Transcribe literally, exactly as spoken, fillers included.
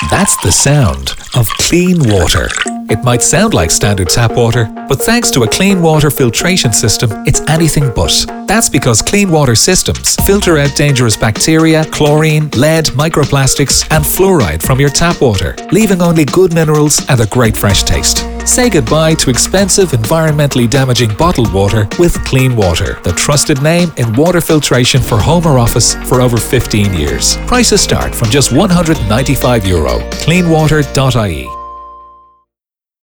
That's the sound of clean water. It might sound like standard tap water, but thanks to a clean water filtration system, it's anything but. That's because Clean Water Systems filter out dangerous bacteria, chlorine, lead, microplastics, and fluoride from your tap water, leaving only good minerals and a great fresh taste. Say goodbye to expensive, environmentally damaging bottled water with Clean Water, the trusted name in water filtration for home or office for over fifteen years. Prices start from just one hundred ninety-five euro. clean water dot I E